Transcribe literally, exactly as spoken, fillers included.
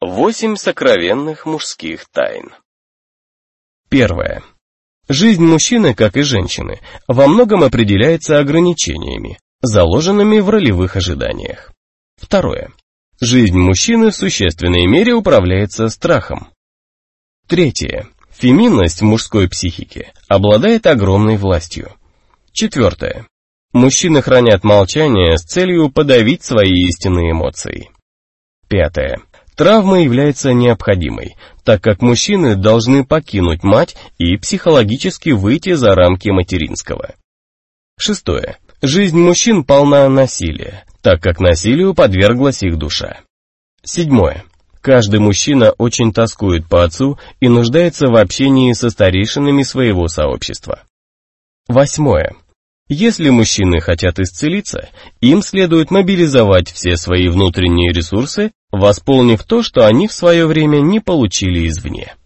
Восемь сокровенных мужских тайн. Первое. Жизнь мужчины, как и женщины, во многом определяется ограничениями, заложенными в ролевых ожиданиях. Второе. Жизнь мужчины в существенной мере управляется страхом. Третье. Феминность в мужской психике обладает огромной властью. Четвертое. Мужчины хранят молчание с целью подавить свои истинные эмоции. Пятое. Травма является необходимой, так как мужчины должны покинуть мать и психологически выйти за рамки материнского. Шестое. Жизнь мужчин полна насилия, так как насилию подверглась их душа. Седьмое. Каждый мужчина очень тоскует по отцу и нуждается в общении со старейшинами своего сообщества. Восьмое. Если мужчины хотят исцелиться, им следует мобилизовать все свои внутренние ресурсы, восполнив то, что они в свое время не получили извне.